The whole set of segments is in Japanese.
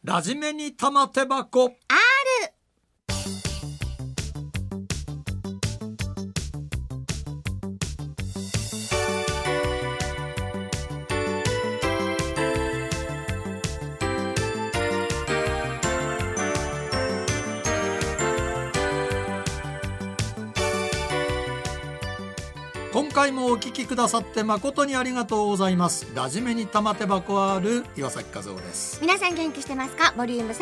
ラジメに玉手箱。 ある。 今回もお聞きくださって誠にありがとうございます。ラジメに玉手箱ある岩崎和夫です。 皆さん元気してますか？ボリューム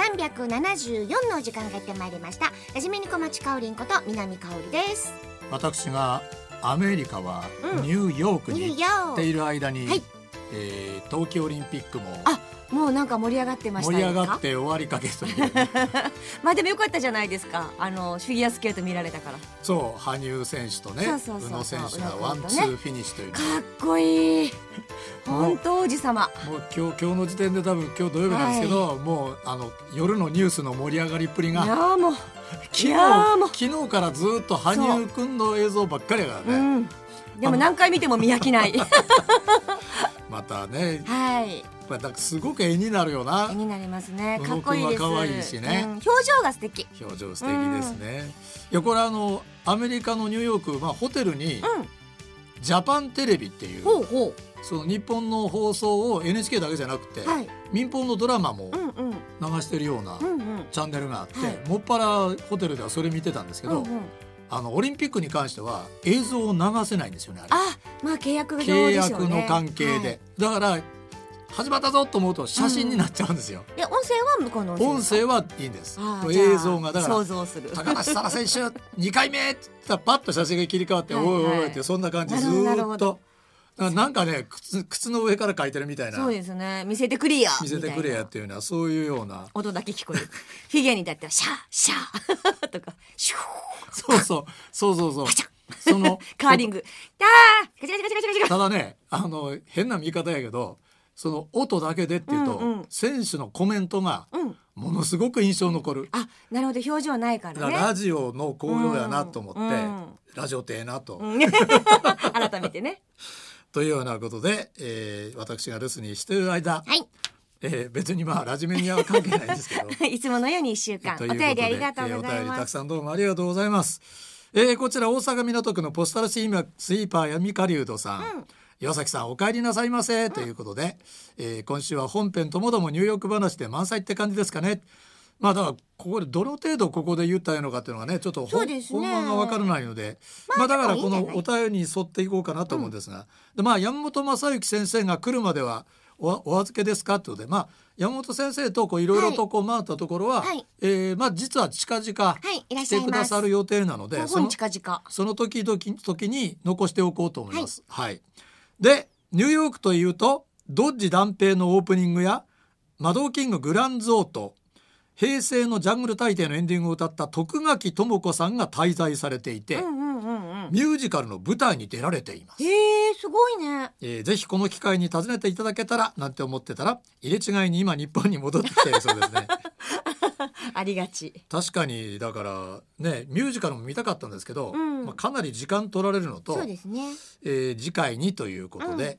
374のお時間がやってまいりました。ラジメに小町かおりんこと南かおりです。 私がアメリカはニューヨークに行っている間に、 はい、 冬季オリンピックももうなんか盛り上がってましたね。 盛り上がって終わりかけというまあでもよかったじゃないですか。フィギュアスケート見られたから。 そう、羽生選手とね、 そう宇野選手がワンツーフィニッシュという、 かっこいい。本当王子様。もう今日の時点で多分今日土曜日なんですけど、もう夜のニュースの盛り上がりっぷりが、 いやもう昨日からずっと羽生くんの映像ばっかりだからね、 でも何回見ても見飽きないまたね、 はい、 なんかすごく絵になるよな。 絵になりますね。かっこいいです。 可愛いしね、 表情が素敵。 表情素敵ですね。いや、これアメリカのニューヨーク、まあ、ホテルに、ジャパンテレビっていう、その日本の放送を NHK だけじゃなくて、民放のドラマも流してるようなチャンネルがあって、もっぱらホテルではそれ見てたんですけど、オリンピックに関しては映像を流せないんですよね。 まあ契約の関係で、だから始まったぞと思うと写真になっちゃうんですよ。 音声は向こうの音声はいいんです。映像がだから想像する。 高梨沙羅選手2回目って言ったらパッと写真が切り替わって、おいおいってそんな感じずっと。なんかね、靴の上から書いてるみたいな。 そうですね。見せてくれやっていうのはそういうような音だけ聞こえる。フィギュアにだったらシャーシャーとかシュー、そうそのカーリングガチャガチャガチャガチャ。 ただね、変な見方やけど、その音だけでっていうと、選手のコメントがものすごく印象残る。 なるほど、表情ないからね。 ラジオの効用やなと思って、ラジオってええなと改めてねというようなことで、私が留守にしている間、別にまあラジメには関係ないんですけどいつものように1週間お便りありがとうございます。 お便りたくさんどうもありがとうございます。こちら大阪港区のポスタルスイーパー闇狩人さん、岩崎さんお帰りなさいませ、ということで、今週は本編ともどもニューヨーク話で満載って感じですかね。まあだからここでどの程度ここで言ったのかっていうのがね、ちょっと本番が分からないので、だからこのお便りに沿っていこうかなと思うんですが、山本正幸先生が来るまではお預けですかってことで、山本先生といろいろと回ったところは、実は近々来てくださる予定なので、その時に残しておこうと思います。でニューヨークというとドッジ弾平のオープニングや魔導キンググランズオート、平成のジャングル大帝のエンディングを歌った徳垣智子さんが滞在されていて、ミュージカルの舞台に出られています。 すごいね。 ぜひこの機会に訪ねていただけたらなんて思ってたら、入れ違いに今日本に戻ってきているそうですねありがち。 確かに、だからね、ミュージカルも見たかったんですけど、かなり時間取られるのと、 そうですね、 次回にということで、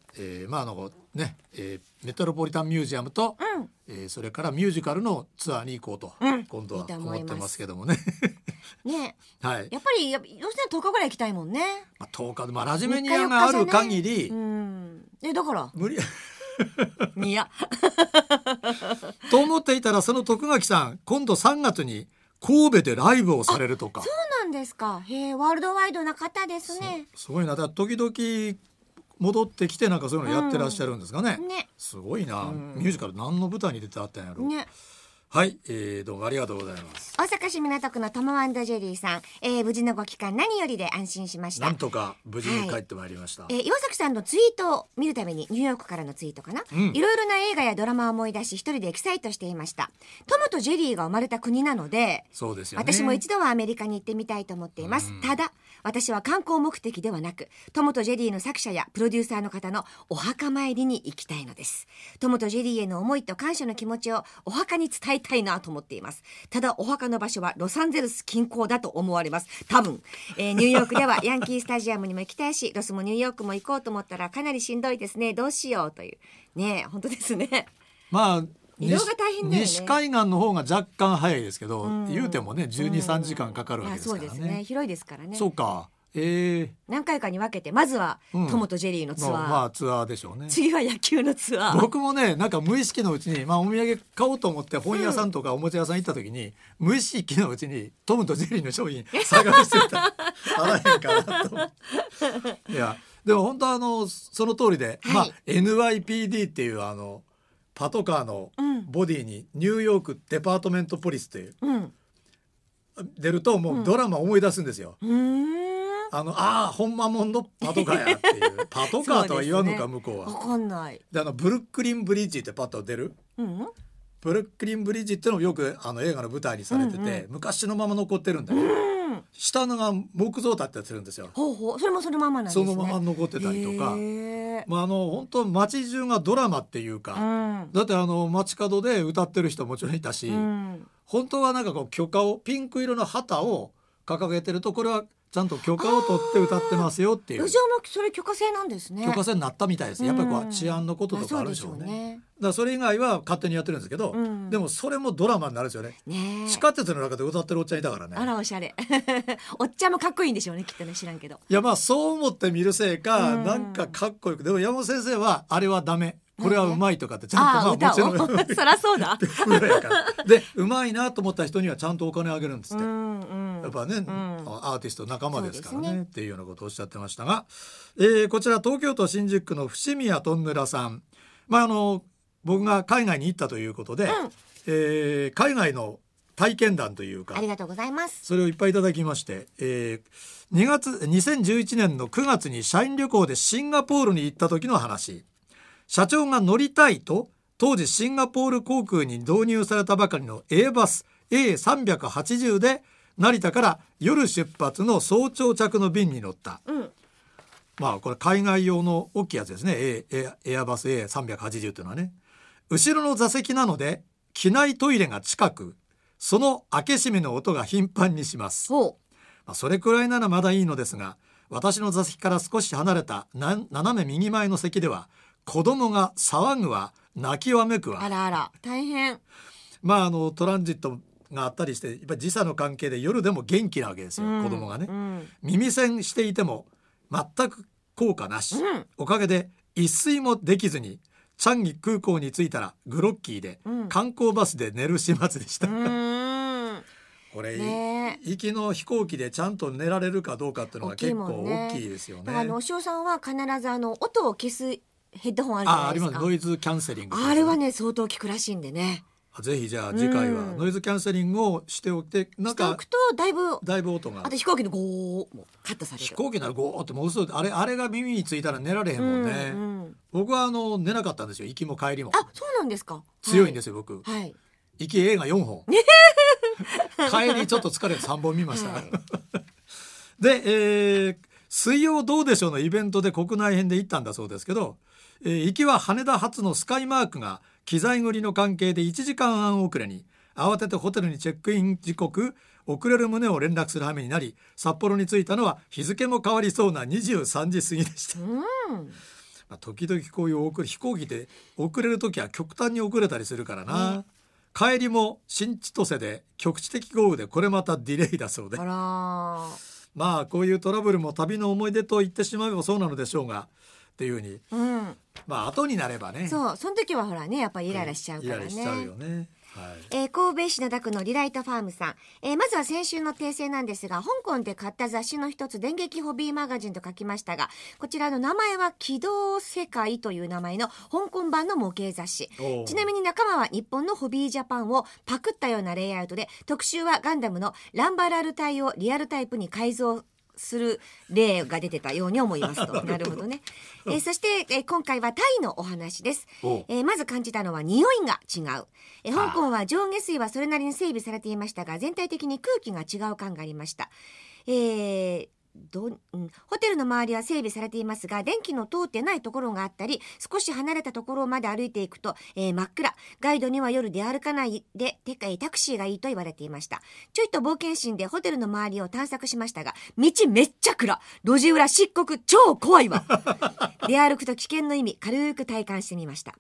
メトロポリタンミュージアムと、それからミュージカルのツアーに行こうと、今度は思ってますけどもねね、 はい、 やっぱりどうしても10日ぐらい行きたいもんね。 10日で、ラジメニアがある限り、 だから無理いやと思っていたら、その徳垣さん今度3月に神戸でライブをされるとか。 そうなんですか。ワールドワイドな方ですね。 すごいな。だから時々戻ってきてなんかそういうのやってらっしゃるんですかね。すごいな、ミュージカル何の舞台に出てあったんやろう。はい、どうもありがとうございます。 大阪市港区のトモ&ジェリーさん、無事のご帰還何よりで安心しました。 なんとか無事に帰ってまいりました。 岩崎さんのツイートを見るために、ニューヨークからのツイートかな、いろいろな映画やドラマを思い出し、一人でエキサイトしていました。トムとジェリーが生まれた国なので、 そうですよね、 私も一度はアメリカに行ってみたいと思っています。ただ私は観光目的ではなく、トムとジェリーの作者やプロデューサーの方のお墓参りに行きたいのです。トムとジェリーへの思いと感謝の気持ちをお墓に伝えたいなと思っています。ただお墓の場所はロサンゼルス近郊だと思われます。多分、ニューヨークではヤンキースタジアムにも行きたいし、ロスもニューヨークも行こうと思ったらかなりしんどいですね。どうしようというね。本当ですね。 移動が大変だよね。 西海岸の方が若干早いですけど、言うてもね12、3時間かかるわけですからね。 そうですね、広いですからね。 そうか、 何回かに分けて、まずはトモとジェリーのツアー、 まあツアーでしょうね。 次は野球のツアー。 僕もねなんか無意識のうちに、お土産買おうと思って本屋さんとかおもちゃ屋さん行った時に、無意識のうちにトムとジェリーの商品探してたあらへんかなと思っていやでも本当その通りで、NYPD っていうパトカーのボディにニューヨークデパートメントポリスっていう、出るともうドラマ思い出すんですよ。ほんまもんのパトカーやっていうパトカーとは言わんのか、向こうは。 分かんない。 でブルックリンブリッジってパッと出る、ブルックリンブリッジってのもよく映画の舞台にされてて、昔のまま残ってるんだよ、下のが木造だったりするんですよ。 それもそのままなんですね。 そのまま残ってたりとか、本当街中がドラマっていうか、だって街角で歌ってる人もちろんいたし、本当はなんかこう許可をピンク色の旗を掲げてると、これはちゃんと許可を取って歌ってますよっていう。 路上もそれ許可制なんですね。 許可制になったみたいです。やっぱりこう治安のこととかあるでしょうね。だからそれ以外は勝手にやってるんですけど、でもそれもドラマになるんですよね。地下鉄の中で歌ってるおっちゃんいたからね。 あらおしゃれおっちゃんもかっこいいんでしょうね、きっとね、知らんけど。 いやそう思って見るせいか、なんかかっこよく。でも山本先生はあれはダメ、これはうまいとかってちゃんと、もちろんそりゃそうだでうまいなと思った人にはちゃんとお金あげるんですって。やっぱね、アーティスト仲間ですからねっていうようなことをおっしゃってましたが、こちら東京都新宿区の伏見谷とんぬらさん、僕が海外に行ったということで、海外の体験談というか、 ありがとうございます。 それをいっぱいいただきまして、2011年の9月に社員旅行でシンガポールに行った時の話。社長が乗りたいと当時シンガポール航空に導入されたばかりの A バス A380 で成田から夜出発の早朝着の便に乗った、これ海外用の大きいやつですね。エアバス A380 というのはね、後ろの座席なので機内トイレが近く、その開け閉めの音が頻繁にします。それくらいならまだいいのですが、私の座席から少し離れた斜め右前の席では子供が騒ぐわ泣きわめくわ。 あらあら大変。 トランジットがあったりして、やっぱり時差の関係で夜でも元気なわけですよ、子供がね、耳栓していても全く効果なし、おかげで一睡もできずにチャンギ空港に着いたらグロッキーで、観光バスで寝る始末でした。これ、行きの飛行機でちゃんと寝られるかどうかっていうのが結構大きいですよね。 お塩さんは必ず音を消すヘッドホンあるじゃないですか。 あります。ノイズキャンセリング、 あれはね相当効くらしいんでね。 ぜひじゃあ次回はノイズキャンセリングをしておいて、 しておくとだいぶ音が、あと飛行機のゴーもカットされる。飛行機ならゴーってもう嘘、あれが耳についたら寝られへんもんね、僕は寝なかったんですよ、行きも帰りも。 そうなんですか。 強いんですよ、僕。行き映画4本帰りちょっと疲れて3本見ました、で、水曜どうでしょうのイベントで国内編で行ったんだそうですけど、行きは羽田発のスカイマークが機材繰りの関係で1時間半遅れに、慌ててホテルにチェックイン時刻遅れる旨を連絡する羽目になり、札幌に着いたのは日付も変わりそうな23時過ぎでした。時々こういう飛行機で遅れる時は極端に遅れたりするからな、帰りも新千歳で局地的豪雨でこれまたディレイだそうで、こういうトラブルも旅の思い出と言ってしまえばそうなのでしょうがっていうふうに、後になればね、その時はほらねやっぱりイライラしちゃうからね、イライラしちゃうよね。神戸市灘区のリライトファームさん、まずは先週の訂正なんですが、香港で買った雑誌の一つ電撃ホビーマガジンと書きましたが、こちらの名前は機動世界という名前の香港版の模型雑誌。ちなみに仲間は日本のホビージャパンをパクったようなレイアウトで、特集はガンダムのランバラル隊をリアルタイプに改造する例が出てたように思いますと。なるほどね。そして、今回はタイのお話です。まず感じたのは匂いが違う。香港は上下水はそれなりに整備されていましたが、全体的に空気が違う感がありました。ホテルの周りは整備されていますが、電気の通ってないところがあったり、少し離れたところまで歩いていくと、真っ暗。ガイドには夜出歩かないでタクシーがいいと言われていました。ちょいと冒険心でホテルの周りを探索しましたが、道めっちゃ暗、路地裏漆黒、超怖いわ。出歩くと危険の意味軽く体感してみました。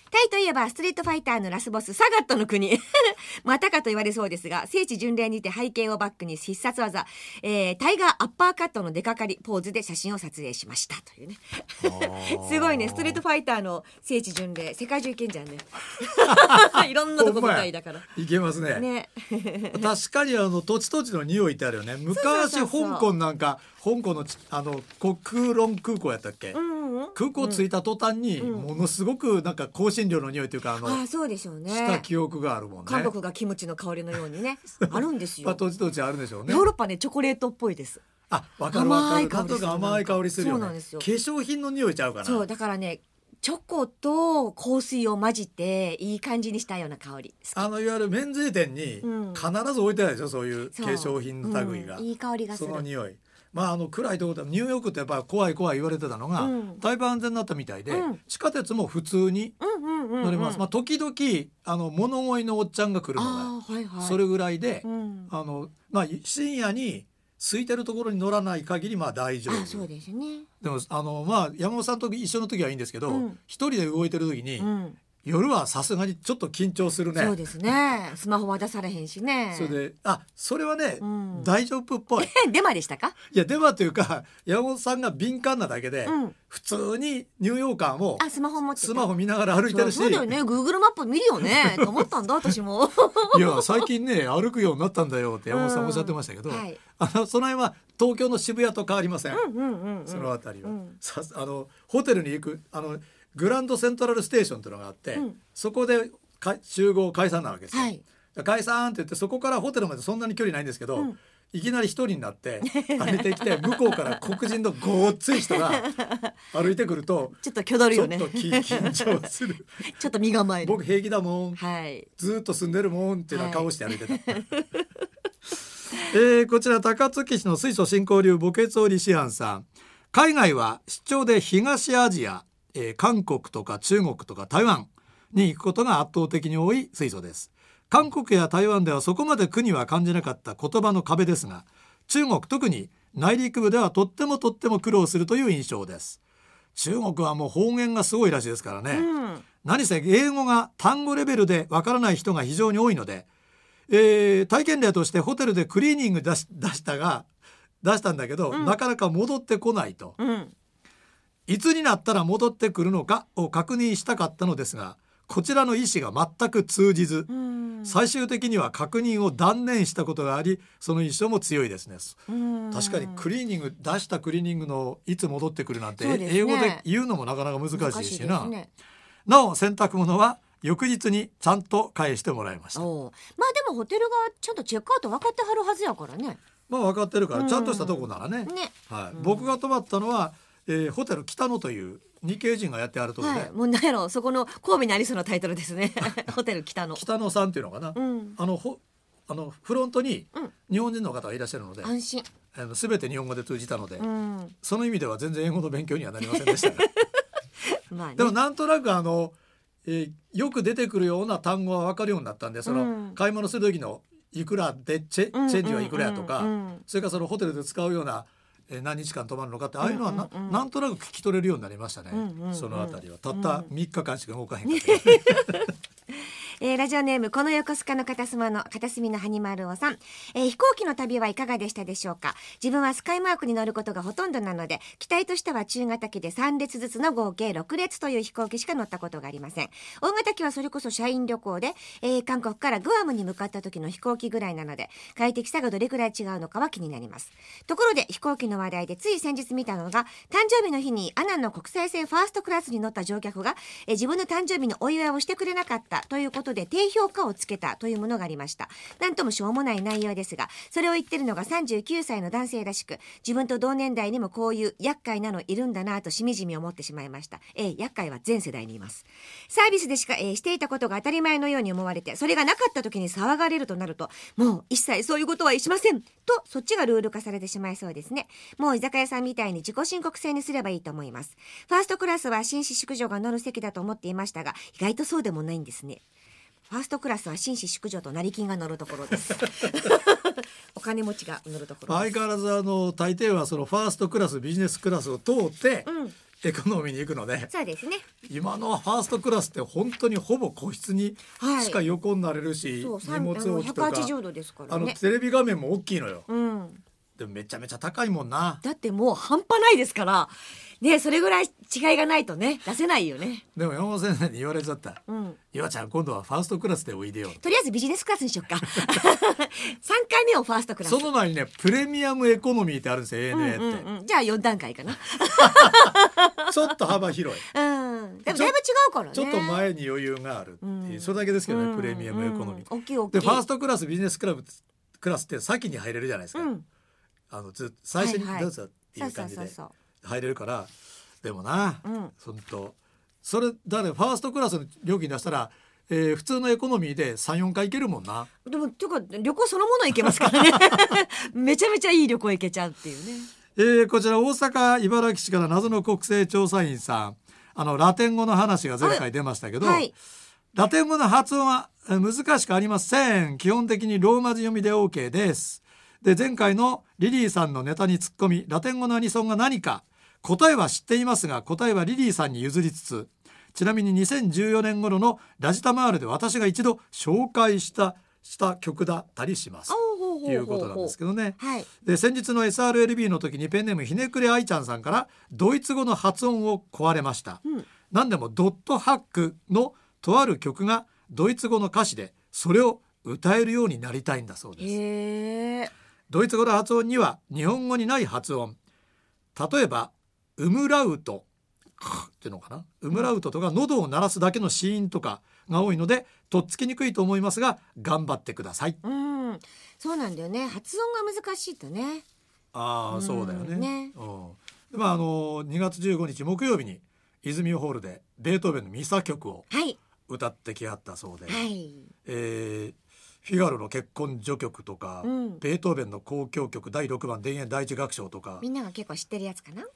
タイといえばストリートファイターのラスボスサガットの国またかと言われそうですが、聖地巡礼にて背景をバックに必殺技、タイガーアッパーカットの出かかりポーズで写真を撮影しましたというねすごいね、ストリートファイターの聖地巡礼世界中行けんじゃんねいろんなとこ舞台だからいけますね確かに土地土地の匂いってあるよね。昔香港なんか香港の空論空港やったっけ、空港着いた途端にものすごくなんか香辛料の匂いというかそうでしょうね、 した記憶があるもんね。 韓国がキムチの香りのようにねあるんですよ土地土地あるでしょうね。 ヨーロッパねチョコレートっぽいです。 わかるわかる。 甘い香りする。 甘い香りするよね。 そうなんですよ。 化粧品の匂いちゃうかな。 そうだからね、チョコと香水を混じっていい感じにしたような香り。 いわゆる免税店に必ず置いてあるでしょ、そういう化粧品の類が、 いい香りがする。 その匂い。暗いところでニューヨークってやっぱ怖い怖い言われてたのが、だいぶ安全になったみたいで、地下鉄も普通に乗れます。時々物乞いのおっちゃんが来るのが、それぐらいで、深夜に空いてるところに乗らない限り大丈夫。 そうですね。 でも山本さんと一緒の時はいいんですけど、一人で動いてる時に、夜はさすがにちょっと緊張するね。 そうですね。スマホは出されへんしね。 それでそれはね、大丈夫っぽい。 デマでしたか？ いやデマというか山本さんが敏感なだけで、普通にニューヨーカーもスマホ持ってスマホ見ながら歩いてるし。 そうだよね。Google マップ見るよねと思ったんだ私もいや最近ね歩くようになったんだよって山本さんおっしゃってましたけど、その辺は東京の渋谷と変わりません。そのあたりは、ホテルに行くグランドセントラルステーションというのがあって、そこで集合解散なわけですよ、解散って言ってそこからホテルまでそんなに距離ないんですけど、いきなり一人になって歩いてきて向こうから黒人のごっつい人が歩いてくるとちょっと挙動るよね。 ちょっと緊張するちょっと身構える。 僕平気だもん、ずっと住んでるもんっていうような顔して歩いてた、こちら高槻市の水素振興流墓穴織師庵さん。海外は出張で東アジア、韓国とか中国とか台湾に行くことが圧倒的に多い水素です。韓国や台湾ではそこまで苦には感じなかった言葉の壁ですが、中国特に内陸部ではとっても苦労するという印象です。中国はもう方言がすごいらしいですからね、何せ英語が単語レベルでわからない人が非常に多いので、体験例としてホテルでクリーニング出したんだけど、なかなか戻ってこないと、いつになったら戻ってくるのかを確認したかったのですが、こちらの意思が全く通じず、最終的には確認を断念したことがあり、その印象も強いですね。確かに出したクリーニングのいつ戻ってくるなんて、英語で言うのもなかなか難しいしな、なお洗濯物は翌日にちゃんと返してもらいました。でもホテルがちゃんとチェックアウト分かってはるはずやからね。 分かってるからちゃんとしたとこならね、僕が泊まったのは、ホテル北野という日系人がやってあるところで、 もう何やろ、そこの神戸にありそうなタイトルですねホテル北野さんっていうのかな、フロントに日本人の方がいらっしゃるので、 安心、 全て日本語で通じたので、その意味では全然英語の勉強にはなりませんでしたがでもなんとなくよく出てくるような単語は分かるようになったんで、買い物する時のいくらでチェンジはいくらやとか、それからそのホテルで使うような何日間泊まるのかって、ああいうのはなんとなく聞き取れるようになりましたね。そのあたりはたった3日間しか動かへんかったラジオネームこの横須賀の片隅のハニマルオさん、飛行機の旅はいかがでしたでしょうか。自分はスカイマークに乗ることがほとんどなので、機体としては中型機で3列ずつの合計6列という飛行機しか乗ったことがありません。大型機はそれこそ社員旅行で、韓国からグアムに向かった時の飛行機ぐらいなので、快適さがどれくらい違うのかは気になります。ところで飛行機の話題でつい先日見たのが、誕生日の日にアナンの国際線ファーストクラスに乗った乗客が、自分の誕生日のお祝いをしてくれなかったということで低評価をつけたというものがありました。なんともしょうもない内容ですが、それを言ってるのが39歳の男性らしく、自分と同年代にもこういう厄介なのいるんだなとしみじみ思ってしまいました。厄介は全世代にいます。サービスでしか、していたことが当たり前のように思われて、それがなかった時に騒がれるとなると、もう一切そういうことはしませんと、そっちがルール化されてしまいそうですね。もう居酒屋さんみたいに自己申告制にすればいいと思います。ファーストクラスは紳士淑女が乗る席だと思っていましたが、意外とそうでもないんですね。ファーストクラスは紳士淑女と成金が乗るところですお金持ちが乗るところです。 相変わらず大抵はそのファーストクラスビジネスクラスを通って、 エコノミーに行くので、 そうですね。 今のファーストクラスって本当にほぼ個室にしか横になれるし、 そう荷物置きとか 180度ですからね。 テレビ画面も大きいのよ、 うん、 でもめちゃめちゃ高いもんな。 だってもう半端ないですからね。それぐらい違いがないとね出せないよね。 でも山本先生に言われちゃった、岩ちゃん今度はファーストクラスでおいでよ。 とりあえずビジネスクラスにしよっか3回目をファーストクラス。 その前にねプレミアムエコノミーってあるんですよ ANA って、 じゃあ4段階かなちょっと幅広い、 でもだいぶ違うからね。 ちょっと前に余裕があるっていう、それだけですけどね、プレミアムエコノミー、 大きい大きい。 でファーストクラスビジネスクラスって先に入れるじゃないですか、最初にどうぞっていう感じで入れるから。でもな、それだからファーストクラスの料金出したら、普通のエコノミーで 3,4 回行けるもんな。 でもていうか旅行そのもの行けますからねめちゃめちゃいい旅行行けちゃうっていうね。 こちら大阪茨城市から謎の国勢調査員さん、ラテン語の話が前回出ましたけど、ラテン語の発音は難しくありません。基本的にローマ字読みで OK です。で前回のリリーさんのネタにツッコミ、ラテン語のアニソンが何か答えは知っていますが、答えはリリーさんに譲りつつ、ちなみに2014年頃のラジタマールで私が一度紹介した曲だったりしますということなんですけどね、で先日の SRLB の時にペンネームひねくれあいちゃんさんからドイツ語の発音を壊れました、何でもドットハックのとある曲がドイツ語の歌詞でそれを歌えるようになりたいんだそうです。ドイツ語の発音には日本語にない発音、例えばウムラウトっていうのかな、ウムラウトとか喉を鳴らすだけの子音とかが多いのでとっつきにくいと思いますが頑張ってください。 そうなんだよね、発音が難しいとね。 そうだよね。2月15日木曜日に泉ホールでベートーベンのミサ曲を歌ってきはったそうで、フィガロの結婚序曲とか、ベートーベンの交響曲第6番田園第一楽章とか、 みんなが結構知ってるやつかな。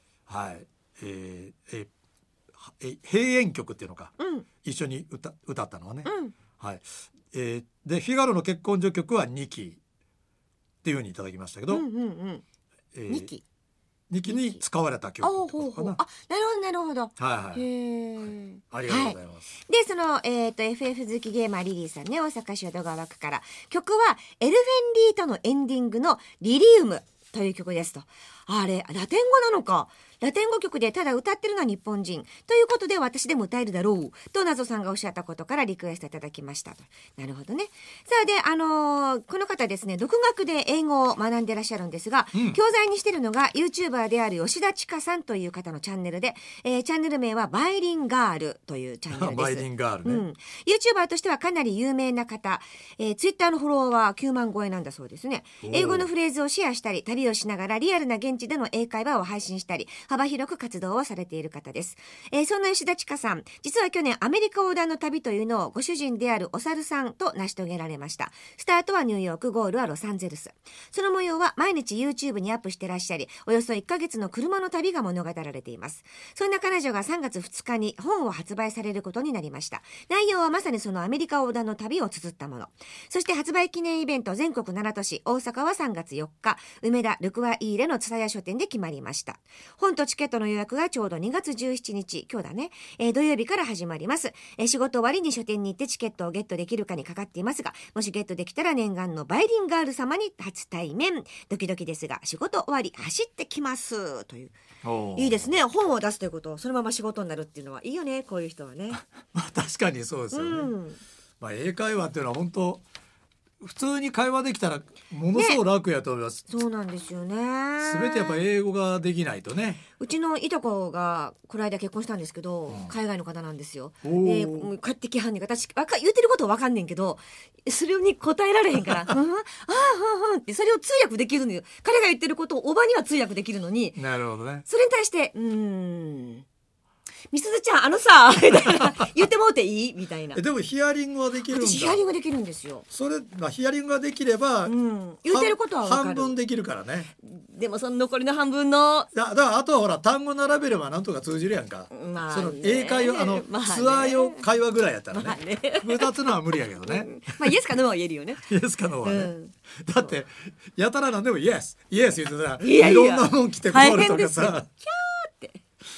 閉園曲っていうのか、一緒に歌ったのはね、でフィガロの結婚序曲は2期っていう風にいただきましたけど、2期に使われた曲ってことかな。 なるほど。 ありがとうございます。 でその、FF 好きゲーマーリリーさんね、大阪市淀川区から、曲はエルフェンリートのエンディングのリリウムという曲ですと。あれラテン語なのか。ラテン語曲でただ歌ってるのは日本人ということで私でも歌えるだろうと謎さんがおっしゃったことからリクエストいただきましたと。なるほどね。さあでこの方ですね、独学で英語を学んでらっしゃるんですが、教材にしてるのが YouTuber である吉田千佳さんという方のチャンネルで、チャンネル名はバイリンガールというチャンネルです。 バイリンガールね、 YouTuber としてはかなり有名な方、Twitter のフォロワーは9万超えなんだそうですね。英語のフレーズをシェアしたり、旅をしながらリアルな現地での英会話を配信したり、幅広く活動をされている方です。そんな吉田千佳さん、実は去年アメリカ横断の旅というのをご主人であるお猿さんと成し遂げられました。スタートはニューヨーク、ゴールはロサンゼルス。その模様は毎日 YouTube にアップしてらっしゃり、およそ1ヶ月の車の旅が物語られています。そんな彼女が3月2日に本を発売されることになりました。内容はまさにそのアメリカ横断の旅を綴ったもの。そして発売記念イベント全国7都市、大阪は3月4日、梅田ルクワイーレの蔦屋書店で決まりました。本とチケットの予約がちょうど2月17日、今日だね、土曜日から始まります。仕事終わりに書店に行ってチケットをゲットできるかにかかっていますが、もしゲットできたら念願のバイリンガール様に初対面。ドキドキですが仕事終わり走ってきますという。いいですね、本を出すということそのまま仕事になるっていうのはいいよね、こういう人はね。 確かにそうですよね、英会話っていうのは本当普通に会話できたらものすごく楽やと思います、 そうなんですよね。 全てやっぱ英語ができないとね。 うちのいとこがこの間結婚したんですけど、海外の方なんですよ。で帰ってきはんねん、私言ってることは分かんねんけどそれに答えられへんからってそれを通訳できるのよ。彼が言ってることをおばには通訳できるのに。 なるほどね。 それに対してみすずちゃんさみたいな言ってもうていいみたいな。 でもヒアリングはできるんだ。 私ヒアリングできるんですよ。 それ、ヒアリングができれば、 言ってることは分かる。 半分できるからね。 でもその残りの半分のだからあとはほら単語並べればなんとか通じるやんか、その英会話ツアー用会話ぐらいやったらね、2つのは無理やけどね、 イエスかノーは言えるよね。 イエスかノーはね、だってやたらなんでもイエス言ってたらいろんなもん来て困るとかさ、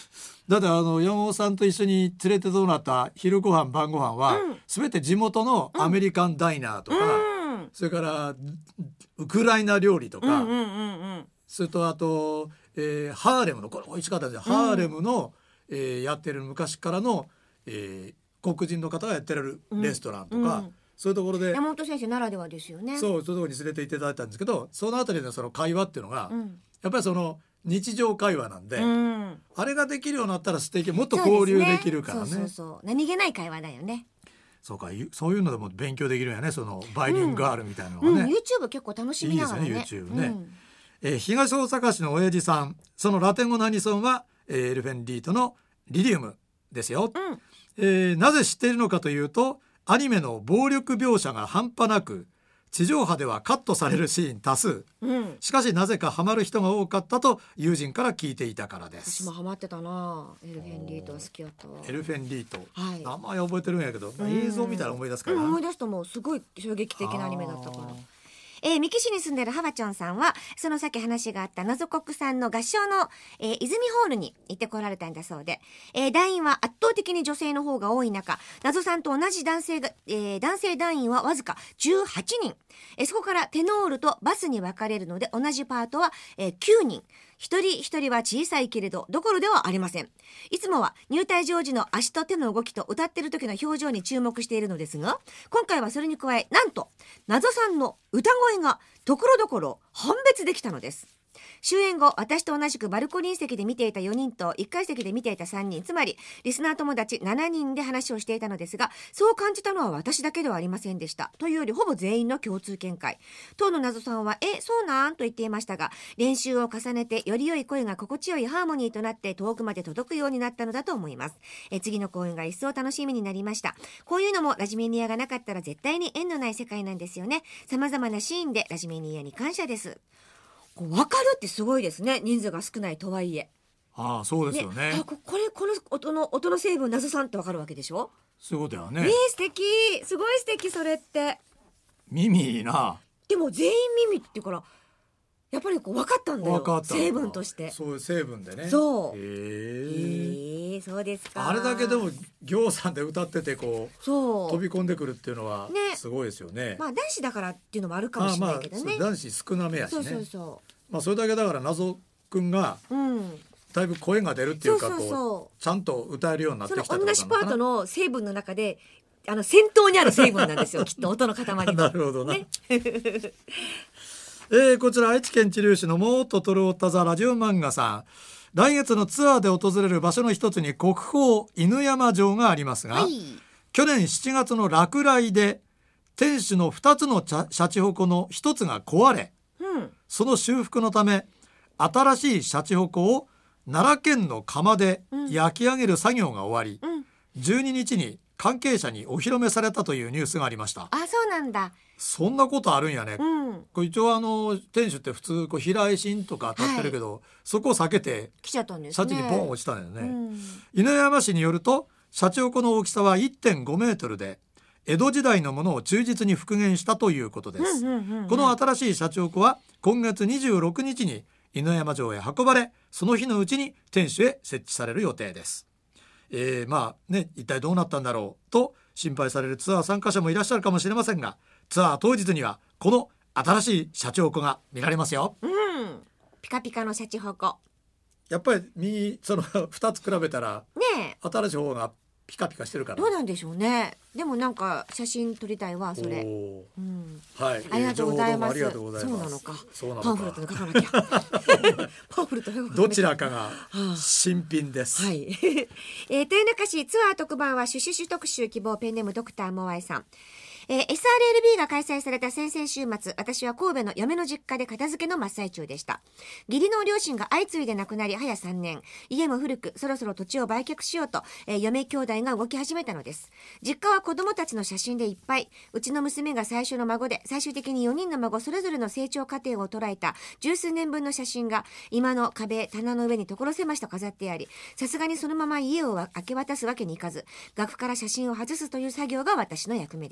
だって山本さんと一緒に連れてどうなった昼ご飯晩ご飯は、全て地元のアメリカンダイナーとか、それからウクライナ料理とか、それとあと、ハーレムのこれ美味しかったですよ、ハーレムの、やってる昔からの、黒人の方がやってるレストランとか、そういうところで山本先生ならではですよね。 そういうところに連れて行っていただいたんですけど、そのあたりのその会話っていうのが、やっぱりその日常会話なんで、あれができるようになったら素敵、もっと交流できるからね。 そう何気ない会話だよね。 そうか、そういうのでも勉強できるんやね、そのバイリンガールみたいなのがね、 YouTube 結構楽しみながらね。 いいですね YouTube ね、東大阪市の親父さん、そのラテン語のアニソンは、エルフェンリートのリリウムですよ、なぜ知っているのかというと、アニメの暴力描写が半端なく、地上波ではカットされるシーン多数、しかしなぜかハマる人が多かったと友人から聞いていたからです。 私もハマってたな。エルフェンリートは好きだったわ。 エルフェンリート、名前覚えてるんやけど、映像見たら思い出すからな、 思い出すともうすごい衝撃的なアニメだったから。三木市に住んでるハバチョンさんは、そのさっき話があった謎国さんの合唱の、泉ホールに行ってこられたんだそうで、団員は圧倒的に女性の方が多い中、謎さんと同じ男性団員はわずか18人、そこからテノールとバスに分かれるので、同じパートは、9人、一人一人は小さいけれどどころではありません。いつもは入隊場時の足と手の動きと歌ってる時の表情に注目しているのですが、今回はそれに加え、なんと謎さんの歌声がところどころ判別できたのです。終演後、私と同じくバルコニー席で見ていた4人と1階席で見ていた3人、つまりリスナー友達7人で話をしていたのですが、そう感じたのは私だけではありませんでした。というよりほぼ全員の共通見解。当の謎さんはそうなんと言っていましたが、練習を重ねてより良い声が心地よいハーモニーとなって遠くまで届くようになったのだと思います。次の公演が一層楽しみになりました。こういうのもラジメニアがなかったら絶対に縁のない世界なんですよね。様々なシーンでラジメニアに感謝です。分かるってすごいですね、人数が少ないとはいえ。 そうですよね。 この音の成分謎さんって分かるわけでしょ。 そういうことやね。 素敵、すごい素敵、それって。 耳いいな。 でも全員耳っていうからやっぱり分かったんだよ、成分として。 そういう成分でね。 そうそうですか。 あれだけでも行さんで歌ってて飛び込んでくるっていうのはすごいですよね。 男子だからっていうのもあるかもしれないけどね。 男子少なめやしね。 そうそれだけだから謎くんがだいぶ声が出るっていうか、ちゃんと歌えるようになってきたってことなのかな。 その同じパートの成分の中で先頭にある成分なんですよきっと音の塊がなるほどな、こちら愛知県知立市のもっとトロータザラジオ漫画さん、来月のツアーで訪れる場所の一つに国宝犬山城がありますが、去年7月の落雷で天守の2つのシャチホコの1つが壊れ、その修復のため新しいシャチホコを奈良県の窯で焼き上げる作業が終わり、12日に関係者にお披露目されたというニュースがありました。 そうなんだ。 そんなことあるんやね、これ一応天守って普通平石とか立ってるけど、そこを避けて来ちゃったんですね。 シャチにボン落ちたんだよね、犬山市によるとシャチホコの大きさは 1.5 メートルで江戸時代のものを忠実に復元したということです。この新しいシャチホコは今月26日に犬山城へ運ばれ、その日のうちに天守へ設置される予定です。一体どうなったんだろうと心配されるツアー参加者もいらっしゃるかもしれませんが、ツアー当日にはこの新しいシャチホコが見られますよ。 ピカピカのシャチホコ、 やっぱりその2つ比べたら新しい方がピカピカしてるから。 どうなんでしょうね。でもなんか写真撮りたいわそれ。ありがとうございます。そうなのか。パンフレットで書かなきゃ。パンフレットで書かなきゃ。 どちらかが新品です。 豊中市ツアー特番はシュシュシュ特集希望、ペンネームドクターモアイさん。SRLB が開催された先々週末、私は神戸の嫁の実家で片付けの真っ最中でした。義理の両親が相次いで亡くなり早3年、家も古くそろそろ土地を売却しようと、嫁兄弟が動き始めたのです。実家は子供たちの写真でいっぱい。うちの娘が最初の孫で、最終的に4人の孫それぞれの成長過程を捉えた十数年分の写真が今の壁、棚の上に所狭しと飾ってあり、さすがにそのまま家を明け渡すわけにいかず、額から写真を外すという作業が私の役目でした。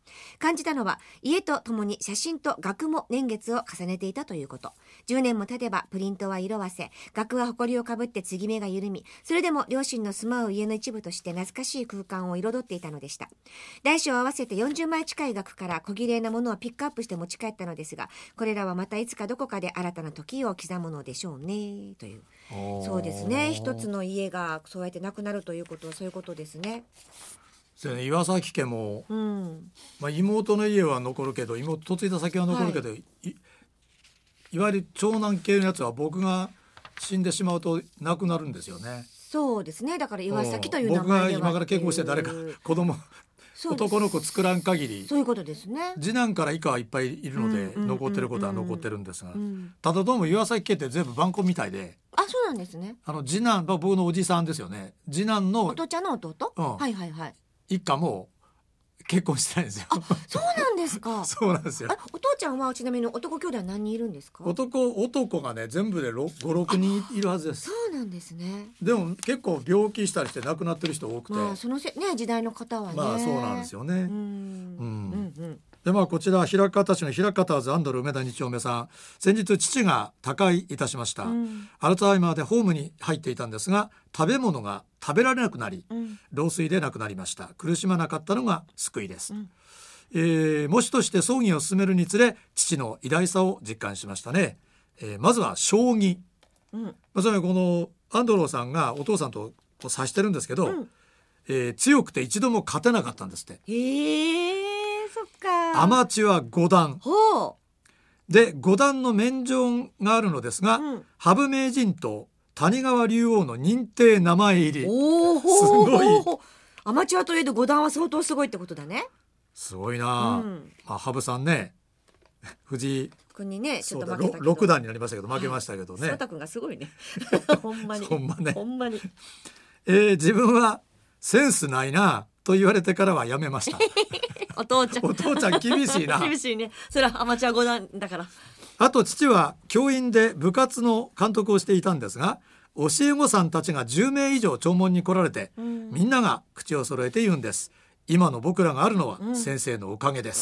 感じたのは家とともに写真と額も年月を重ねていたということ。10年も経てばプリントは色褪せ、額は埃をかぶって継ぎ目が緩み、それでも両親の住まう家の一部として懐かしい空間を彩っていたのでした。大小合わせて40枚近い額から小綺麗なものをピックアップして持ち帰ったのですが、これらはまたいつかどこかで新たな時を刻むのでしょうねという。そうですね、一つの家がそうやってなくなるということはそういうことですね。 岩崎家も、妹の家は残るけど、妹嫁いだ先は残るけど、いわゆる長男系のやつは僕が死んでしまうとなくなるんですよね。 そうですね、だから岩崎という名前では僕が今から結婚して誰か子供男の子作らん限り、 そういうことですね。 次男から以下はいっぱいいるので、残ってることは残ってるんですが、ただどうも岩崎家って全部番号みたいで、 そうなんですね。 次男、僕のおじさんですよね、次男のお父ちゃんの弟、はいはいはい、 一家も結婚してないんですよ。 そうなんですか。 そうなんですよ。 お父ちゃんはちなみに男兄弟は何人いるんですか？ 男がね全部で5、6人いるはずです。 そうなんですね。 でも結構病気したりして亡くなってる人多くて、 その時代の方はね、 そうなんですよね。でこちら枚方市の枚方ズアンドル梅田2丁目さん、先日父が他界いたしました。アルツハイマーでホームに入っていたんですが、食べ物が食べられなくなり、老衰で亡くなりました。苦しまなかったのが救いです。模試として葬儀を進めるにつれ父の偉大さを実感しましたね。まずは将棋、つまりこのアンドローさんがお父さんと指してるんですけど、強くて一度も勝てなかったんですって。 そっか。 アマチュア5段で5段の免状があるのですが、羽生名人と谷川竜王の認定名前入り。すごい。 アマチュアといえど5段は相当すごいってことだね。 すごいな、羽生さんね、藤井君にねちょっと負けたけど 6段になりましたけど負けましたけどね。 翔太君がすごいねほんまにほんまに、 自分はセンスないなと言われてからはやめましたお父ちゃん厳しいな厳しいね。それはアマチュア5段だから。 あと父は教員で部活の監督をしていたんですが、教え子さんたちが10名以上弔問に来られて、みんなが口を揃えて言うんです。今の僕らがあるのは先生のおかげです。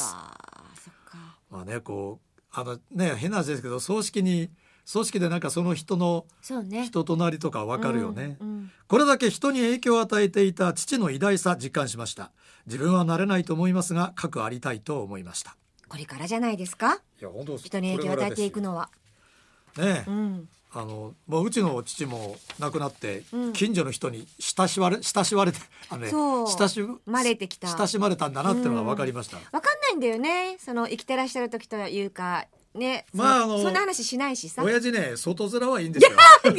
変な話ですけど、葬式でなんかその人の人となりとか分かるよね。これだけ人に影響を与えていた父の偉大さ実感しました。自分はなれないと思いますが核ありたいと思いました。 これからじゃないですか。 いや本当人に影響を与えていくのはね。うちの父も亡くなって、近所の人に親しまれて親しまれてきた、親しまれたんだなっていうのが分かりました。 分かんないんだよね、その生きてらっしゃる時というかね、そんな話しないしさ。 親父ね、外面はいいんですよ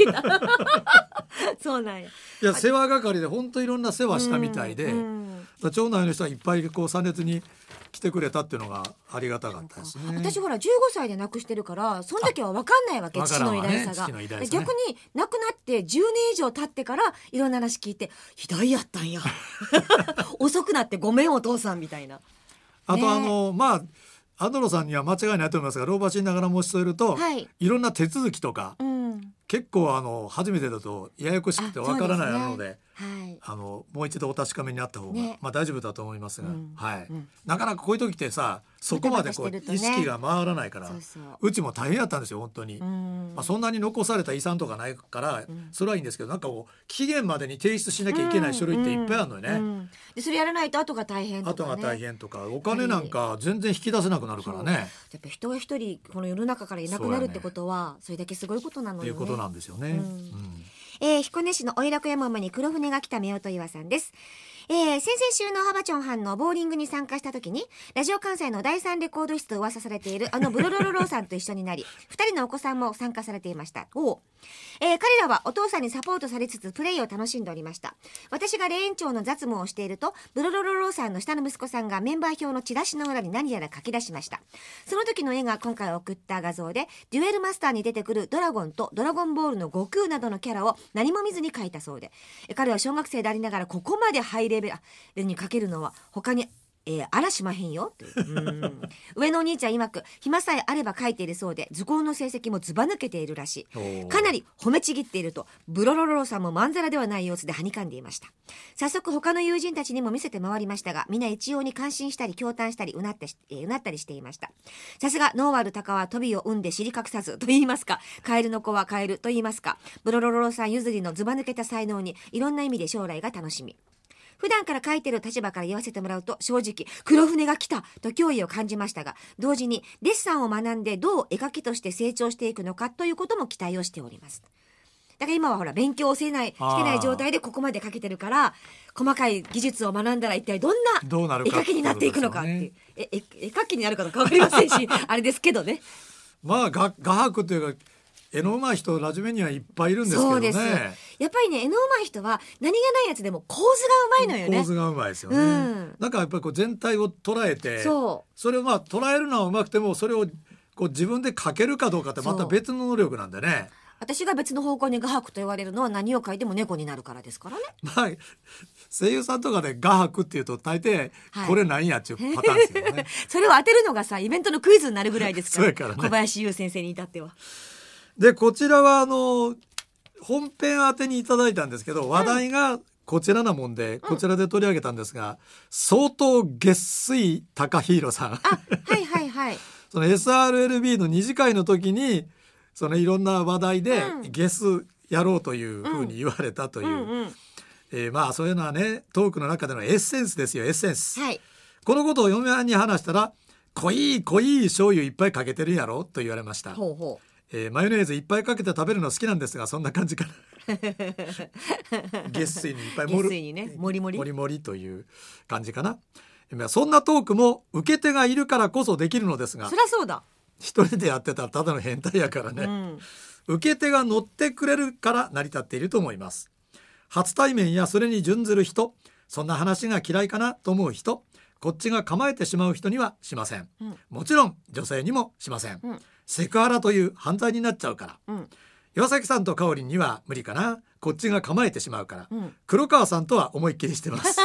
そうなんや。 いや、世話係で本当いろんな世話したみたいで、町内の人はいっぱい参列に来てくれたっていうのがありがたかったですね。 私ほら15歳で亡くしてるから、その時は分かんないわけ、父の偉大さが、逆に亡くなって10年以上経ってからいろんな話聞いて、偉大やったんや遅くなってごめんお父さんみたいな。 あとアドロさんには間違いないと思いますが、老婆しながら申し添えると、いろんな手続きとか、結構初めてだとややこしくてわからないので、もう一度お確かめにあった方が、大丈夫だと思いますが、なかなかこういう時ってさ、そこまで意識が回らないから、うちも大変やったんですよ本当に。そんなに残された遺産とかないから、それはいいんですけど、なんか期限までに提出しなきゃいけない書類っていっぱいあるのよね。 でそれやらないと後が大変とかね。 お金なんか全然引き出せなくなるからね。 やっぱ人が一人この世の中からいなくなるってことは、それだけすごいことなのよね。 ということなんですよね。 彦根市のおいらく山に黒船が来た夫婦岩さんです。先々週のハバチョン班のボーリングに参加した時に、ラジオ関西の第3レコード室と噂されているブロロロローさんと一緒になり、2人のお子さんも参加されていました。彼らはお父さんにサポートされつつプレイを楽しんでおりました。私が霊園長の雑務をしていると、ブロロロローさんの下の息子さんがメンバー表のチラシの裏に何やら書き出しました。その時の絵が今回送った画像で、デュエルマスターに出てくるドラゴンとドラゴンボールの悟空などのキャラを何も見ずに描いたそうで、彼は小学生でありながらここまでハイレベルに描けるのは他にあらしまへんよという上のお兄ちゃん曰く暇さえあれば書いているそうで、図工の成績もずば抜けているらしい。かなり褒めちぎっているとブロロロロさんもまんざらではない様子ではにかんでいました。早速他の友人たちにも見せて回りましたが、みんな一様に感心したり驚嘆したりうなったりしていました。さすがノーアルタカはトビを生んで尻隠さずと言いますか、カエルの子はカエルと言いますか、ブロロロロさん譲りのずば抜けた才能にいろんな意味で将来が楽しみ。普段から書いてる立場から言わせてもらうと、正直黒船が来たと脅威を感じましたが、同時にデッサンを学んでどう絵描きとして成長していくのかということも期待をしております。だから今はほら勉強をしてない状態でここまで描けてるから、細かい技術を学んだら一体どんな絵描きになっていくのかっていう、絵描きになるかどうか分かりませんしあれですけどね。 まあ画伯というか絵の上手い人ラジメにはいっぱいいるんですけどね。 そうです。やっぱりね、絵の上手い人は何気ないやつでも構図が上手いのよね。 構図が上手いですよね、なんかやっぱりこう全体を捉えて、それをまあ捉えるのは上手くても、それをこう自分で描けるかどうかってまた別の能力なんでね。 私が別の方向に画伯と言われるのは何を描いても猫になるからですからね。 まあ声優さんとかで画伯っていうと大抵これなんやっていうパターンですよね、 それを当てるのがさ、イベントのクイズになるぐらいですからそうやからね、 小林優先生に至っては。 でこちらは本編宛てにいただいたんですけど、話題がこちらなもんで、こちらで取り上げたんですが、相当月水高弘さんはいはいはい。 その SRLB の2次会の時にそのいろんな話題でゲスやろうというふうに言われたという、まあそういうのはね、トークの中でのエッセンスですよ、エッセンス、はい、このことを嫁はんに話したら、濃い醤油いっぱいかけてるやろと言われました。 ほうほう。 マヨネーズいっぱいかけて食べるの好きなんですが、そんな感じかな月水にいっぱい月水にね、もりもりという感じかな。そんなトークも受け手がいるからこそできるのですが、 そりゃそうだ、 一人でやってたらただの変態やからね、受け手が乗ってくれるから成り立っていると思います。初対面やそれに準ずる人、そんな話が嫌いかなと思う人、こっちが構えてしまう人にはしません、もちろん女性にもしません、セクハラという犯罪になっちゃうから、岩崎さんと香織には無理かな、こっちが構えてしまうから、黒川さんとは思いっきりしてます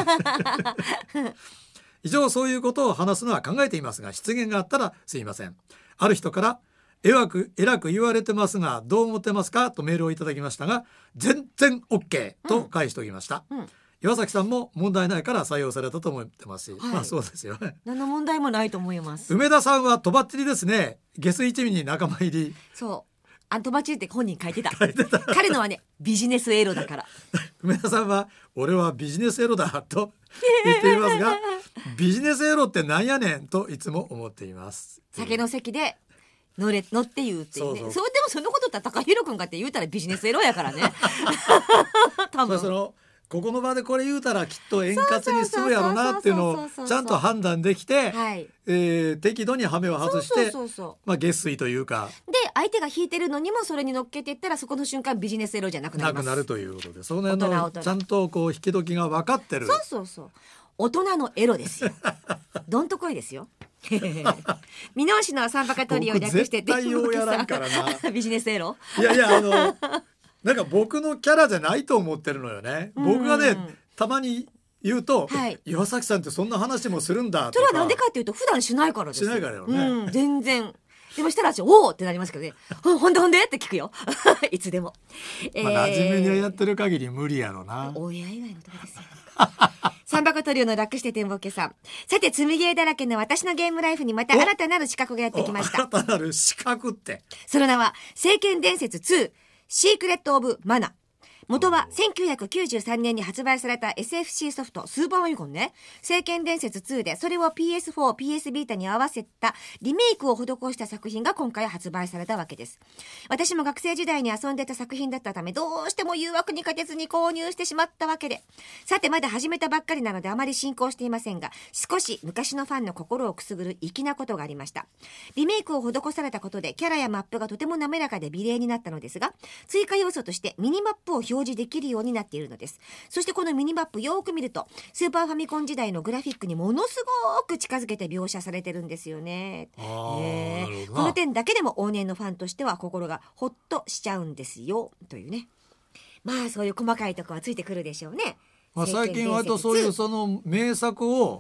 以上、そういうことを話すのは考えていますが、失言があったらすいません。ある人からえらく言われてますがどう思ってますかとメールをいただきましたが、全然 OK と返しておきました、岩崎さんも問題ないから採用されたと思ってますし、まあそうですよね。 何の問題もないと思います。 梅田さんはとばっちりですね。下水一味に仲間入り。 そう、とばっちりって本人書いてた彼のはね、ビジネスエロだから梅田さんは俺はビジネスエロだと言っていますがビジネスエロってなんやねんといつも思っています。 酒の席で乗って言うっていうね。そうでもそのことって高弘くんかって言うたらビジネスエロやからね多分ここの場でこれ言うたらきっと円滑に進むやろなっていうのをちゃんと判断できて、適度にハメを外して月水というかで、相手が引いてるのにもそれに乗っけていったら、そこの瞬間ビジネスエロじゃなくなります。 なくなるということで、その辺のちゃんとこう引き時が分かってる。 そう大人のエロですよどんとこいですよ箕面市のサンバカトリオを略して絶対ようやらんからなビジネスエロ。 いやなんか僕のキャラじゃないと思ってるのよね。僕がねたまに言うと、岩崎さんってそんな話もするんだとか。 それはなんでかっていうと普段しないからですよ。 しないからよね、 全然。でもしたらおーってなりますけどね。ほんでって聞くよいつでも、 馴染みにやってる限り無理やろな。 親以外のとこですよサンバカトリオの楽して天ぼけさん。さて、積みゲーだらけの私のゲームライフにまた新たなる資格がやってきました。 新たなる資格って。 その名は聖剣伝説2シークレットオブマナ。元は1993年に発売された SFC ソフトスーパーファミコンね、聖剣伝説2で、それを PS4、PS ビータに合わせたリメイクを施した作品が今回発売されたわけです。私も学生時代に遊んでた作品だったため、どうしても誘惑に勝てずに購入してしまったわけで、さてまだ始めたばっかりなのであまり進行していませんが、少し昔のファンの心をくすぐる粋なことがありました。リメイクを施されたことでキャラやマップがとても滑らかで美麗になったのですが、追加要素としてミニマップを表示できるようになっているのです。そしてこのミニマップよく見ると、スーパーファミコン時代のグラフィックにものすごく近づけて描写されてるんですよね。この点だけでも往年のファンとしては心がほっとしちゃうんですよというね。まあそういう細かいとこはついてくるでしょうね。 最近割とそういうその名作を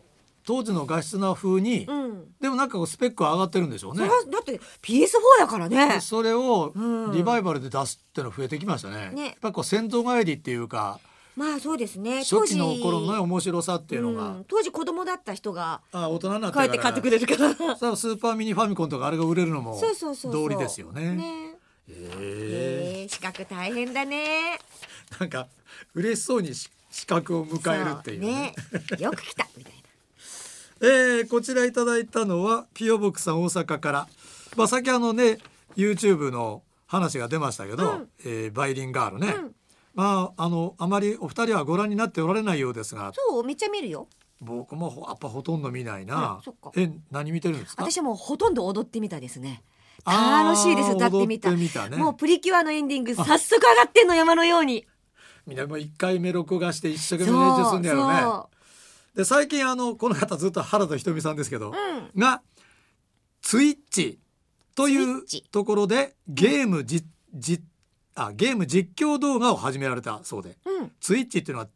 当時の画質な風に、でもなんかこうスペックは上がってるんでしょうね。 だって PS4 やからね。 それをリバイバルで出すっての増えてきましたね。やっぱりこう先祖返りっていうか、 まあそうですね、 初期の頃の面白さっていうのが、 当時子供だった人が大人になってこうやって買ってくれるからスーパーミニファミコンとかあれが売れるのも道理ですよね。 資格大変だね。 なんか嬉しそうに資格を迎えるっていうね。 よく来たみたいな。こちらいただいたのはピオボックさん大阪から、さっきYouTube の話が出ましたけど、バイリンガールね、あまりお二人はご覧になっておられないようですが。 そうめっちゃ見るよ。 僕もやっぱほとんど見ないな。何見てるんですか？ 私もほとんど踊ってみたですね。楽しいです。歌ってみた。もうプリキュアのエンディング早速上がってんの、山のように。 みんなもう1回目録画して一生懸命練習するんだよね。で最近この方ずっと原田ひとみさんですけど、がツイッチというところでゲーム実況動画を始められたそうで、ツイッチっていうのは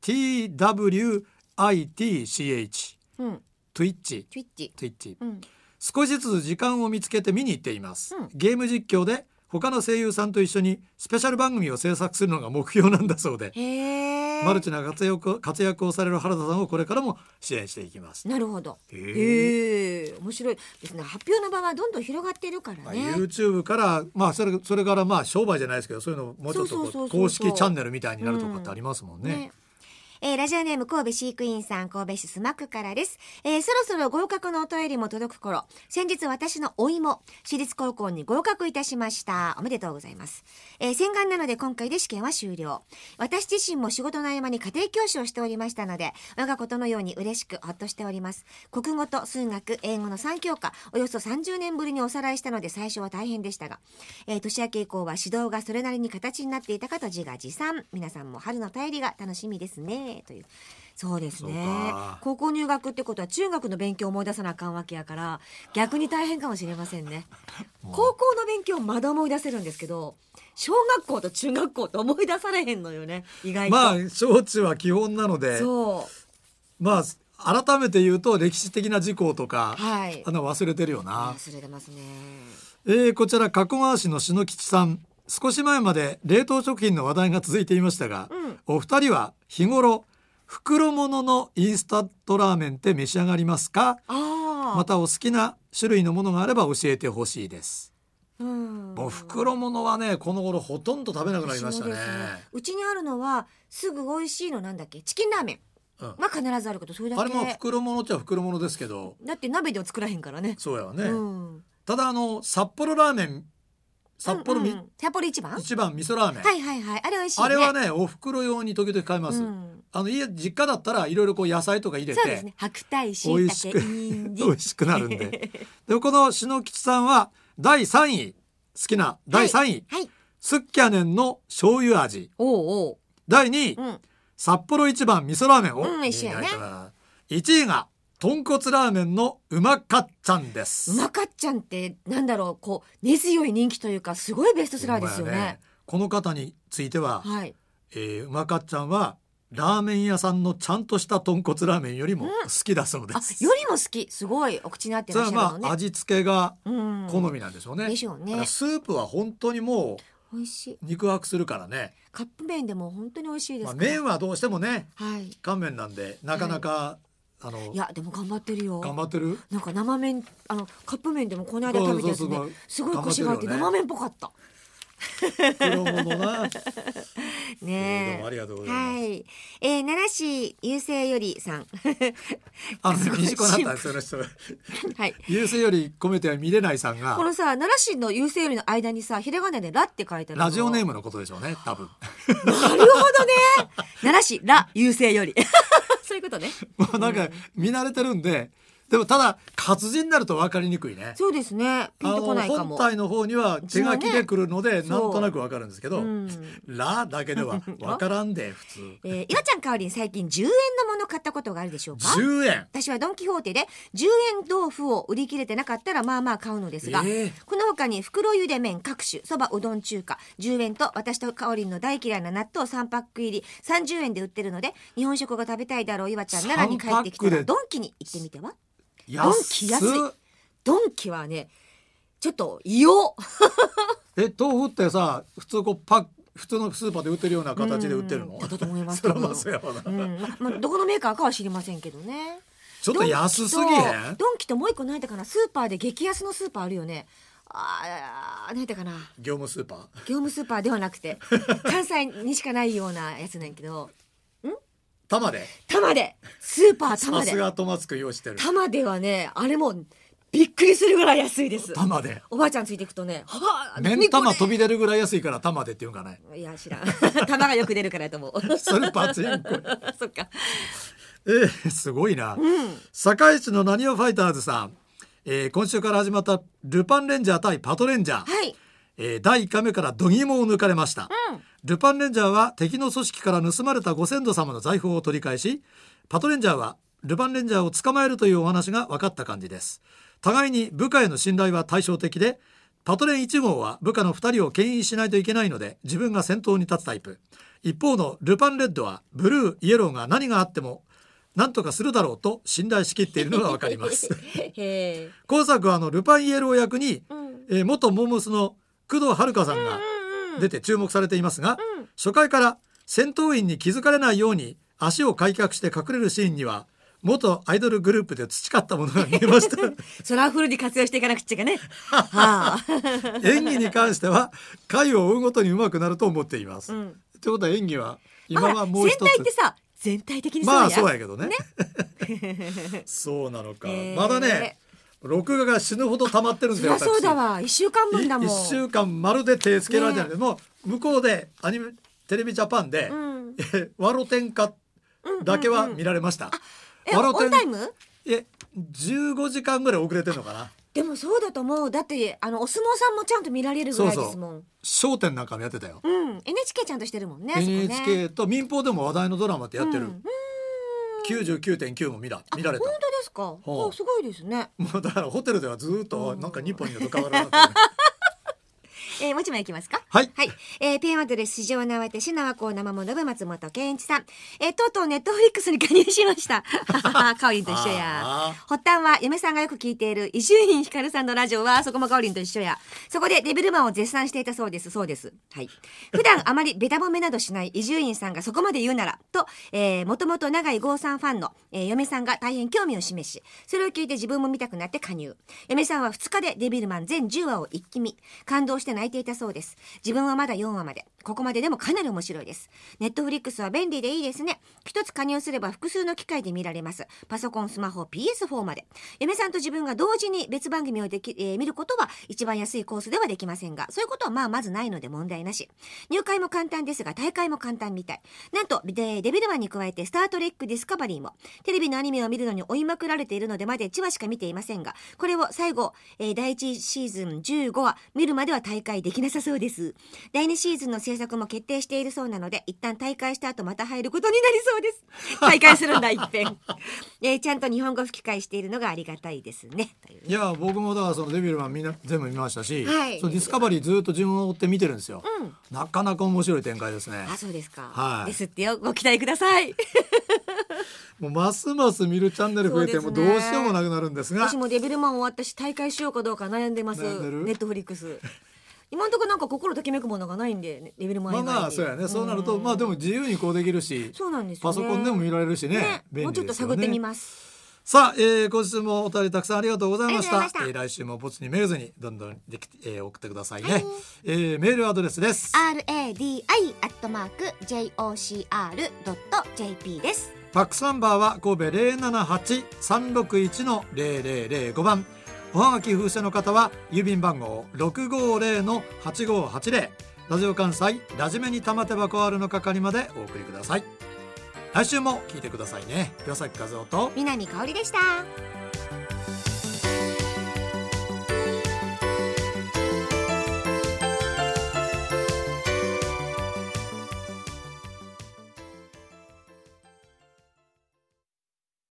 TWITCH、ツイッチ、少しずつ時間を見つけて見に行っています。ゲーム実況で他の声優さんと一緒にスペシャル番組を制作するのが目標なんだそうで、マルチな活躍をされる原田さんをこれからも支援していきます。 なるほど。面白いですね。発表の場はどんどん広がっているからね。 YouTube からそれから商売じゃないですけど、そういうのもうちょっと公式チャンネルみたいになるとかってありますもんね。 ラジオネーム神戸飼育員さん、神戸市須磨区からです。そろそろ合格のお便りも届く頃、先日私の甥も私立高校に合格いたしました。おめでとうございます。洗顔なので今回で試験は終了。私自身も仕事の合間に家庭教師をしておりましたので、我がことのように嬉しくほっとしております。国語と数学、英語の3教科、およそ30年ぶりにおさらいしたので最初は大変でしたが、年明け以降は指導がそれなりに形になっていたかと自画自賛。皆さんも春の便りが楽しみですね。という。そうですね。高校入学ってことは中学の勉強を思い出さなあかんわけやから、逆に大変かもしれませんね。高校の勉強まだ思い出せるんですけど、小学校と中学校って思い出されへんのよね、意外と。 小中は基本なので、改めて言うと歴史的な事項とか、忘れてるよな。 忘れてますね。 こちら加古川市の篠吉さん、少し前まで冷凍食品の話題が続いていましたが、お二人は日頃袋物のインスタントラーメンって召し上がりますか？またお好きな種類のものがあれば教えてほしいです。もう袋物はね、この頃ほとんど食べなくなりましたね。 うちにあるのはすぐ美味しいのなんだっけ、チキンラーメンは必ずあるけど、それだけ。 あれも袋物っちゃ袋物ですけど、 だって鍋では作らへんからね。 そうやわね。ただ札幌ラーメン、札幌一番味噌ラーメン、 あれ美味しいね。 あれはね、お袋用に時々買います。実家だったらいろいろこう野菜とか入れて、 そうですね、白菜、しいたけ、 美味しくなるんで。でこの篠吉さんは第3位、好きな第3位、スッキャネンの醤油味。第2位、札幌一番味噌ラーメン。1位が豚骨ラーメンのうまかっちゃんです。 うまかっちゃんってなんだろう、こう根強い人気というか、すごいベストセラーですよね。 この方については、うまかっちゃんはラーメン屋さんのちゃんとした豚骨ラーメンよりも好きだそうです。 よりも好き。すごいお口に合ってらっしゃるのね。 味付けが好みなんでしょうね。 でしょうね。 スープは本当にもう美味しい。 肉薄するからね。 カップ麺でも本当に美味しいです。 麺はどうしてもね、乾麺なんでなかなか、 いやでも頑張ってるよ。 頑張ってる。 なんか生麺、カップ麺でもこの間食べたやつね、すごいコシがあって生麺っぽかった。 黒物な。 ねえ、 どうもありがとうございます。 奈良市郵政よりさん。 短くなったその人。郵政より込めては見れないさんが。 このさ、奈良市の郵政よりの間にさ、ひらがなでラって書いてある。 ラジオネームのことでしょうね、多分。 なるほどね。奈良市ラ郵政より。そういうことね。 もうなんか見慣れてるんで、 でもただ活字になると分かりにくいね。 そうですね。ピンとこないかも。 本体の方には手書きで来るので、 ね、 なんとなく分かるんですけど、 うんラだけでは分からんで普通。 岩ちゃんかおりん、最近10円のもの買ったことがあるでしょうか。 10円。 私はドンキホーテで10円豆腐を売り切れてなかったらまあまあ買うのですが、この他に袋茹で麺各種、そばうどん中華10円と、私とかおりんの大嫌いな納豆3パック入り30円で売ってるので、日本食が食べたいだろう岩ちゃん奈良に帰ってきたらドンキに行ってみては。ドンキ安い。ドンキはねちょっと異様豆腐ってさ、普通のスーパーで売ってるような形で売ってるの？ だと思いますけど、どこのメーカーかは知りませんけどね。 ちょっと安すぎへん？ ドンキともう一個何だかな、スーパーで激安のスーパーあるよね。何だかな、 業務スーパーではなくて関西にしかないようなやつなんやけど、 玉でスーパー玉で、 さすがトマツく用意してる。 玉ではね、あれもびっくりするぐらい安いです。 玉でおばあちゃんついていくとね、 目ん玉飛び出るぐらい安いから玉でって言うんかね。 いや知らん玉がよく出るからと思うそれパチンコそっか。 すごいな、堺市のなにわファイターズさん、今週から始まったルパンレンジャー対パトレンジャー、 はい、 第1回目から度肝を抜かれました、ルパンレンジャーは敵の組織から盗まれたご先祖様の財宝を取り返し、パトレンジャーはルパンレンジャーを捕まえるというお話が分かった感じです。互いに部下への信頼は対照的で、パトレン1号は部下の2人を牽引しないといけないので自分が先頭に立つタイプ。一方のルパンレッドはブルーイエローが何があっても何とかするだろうと信頼しきっているのが分かります今作はルパンイエロー役に、元モームスの工藤遥さんが出て注目されていますが、初回から戦闘員に気づかれないように足を開脚して隠れるシーンには元アイドルグループで培ったものが見えましたそれはフルに活用していかなくちゃね演技に関しては回を追うごとに上手くなると思っています、ということは演技は今はもう一つ、 戦隊ってさ全体的にそうや、 まあそうやけどねそうなのか、まだね録画が死ぬほど溜まってるんですよ。 そうだわ、1週間分だもん。 1週間まるで手つけられてない、もう向こうでテレビジャパンで、ワロテンカだけは見られました、 オンタイム 15時間ぐらい遅れてるのかな。 でもそうだと思う。だってお相撲さんもちゃんと見られるぐらいですもん。 笑点なんかもやってたよ、 NHK ちゃんとしてるもんね。 NHK と民放でも話題のドラマってやってる、99.9 も見られた。 本当ですか。すごいですね。 もうだからホテルではずっとなんか日本にと変わらなくて、 もう一枚いきますか。 はい、 ペンアドレス市場の慌てしなわこう生ものぶ松本健一さん、とうとうネットフリックスに加入しましたかおりんと一緒や。発端は嫁さんがよく聞いている伊集院光さんのラジオはそこもかおりんと一緒や。そこでデビルマンを絶賛していたそうです。そうです。はい。普段あまりベタ褒めなどしない伊集院さんがそこまで言うならと、もともと長井剛さんファンの、嫁さんが大変興味を示し、それを聞いて自分も見たくなって加入。嫁さんは2日でデビルマン全10話を一気見、感動して泣いていたそうです。自分はまだ4話まで。ここまででもかなり面白いです。ネットフリックスは便利でいいですね。一つ加入すれば複数の機械で見られます。パソコン、スマホ、PS4 まで。嫁さんと自分が同時に別番組を見ることは一番安いコースではできませんが、そういうことはまずないので問題なし。入会も簡単ですが大会も簡単みたい。なんとデビルマンに加えてスタートレックディスカバリーもテレビのアニメを見るのに追いまくられているのでまで1話しか見ていませんが、これを最後、第1シーズン15話見るまでは大会できなさそうです。第2シーズンの制作も決定しているそうなので、一旦大会した後また入ることになりそうです。大会するんだ一遍ちゃんと日本語吹き替えしているのがありがたいですね。 いや僕もだからそのデビルマンみんな全部見ましたし、そのディスカバリーずっと順を追って見てるんですよ、なかなか面白い展開ですね。 そうですか、ですってよ、ご期待くださいもうますます見るチャンネル増えてもどうしようもなくなるんですが、 私もデビルマン終わったし大会しようかどうか悩んでます。ネットフリックス今のところなんか心ときめくものがないんで、レベル前まあそうやね。そうなるとでも自由にこうできるし、 そうなんですよね、 パソコンでも見られるしね、便利ですよね。 もうちょっと探ってみます。 さあ、今週もお便りたくさんありがとうございました。来週もボツにめげずにどんどん送ってくださいね、メールアドレスです。 radi@jocr.jp です。 ファックスナンバーは神戸 078-361-0005 番。おはがき封書の方は郵便番号 650-8580 ラジオ関西ラジメに玉手箱あるの係までお送りください。来週も聞いてくださいね。岩崎和夫と南香織でした。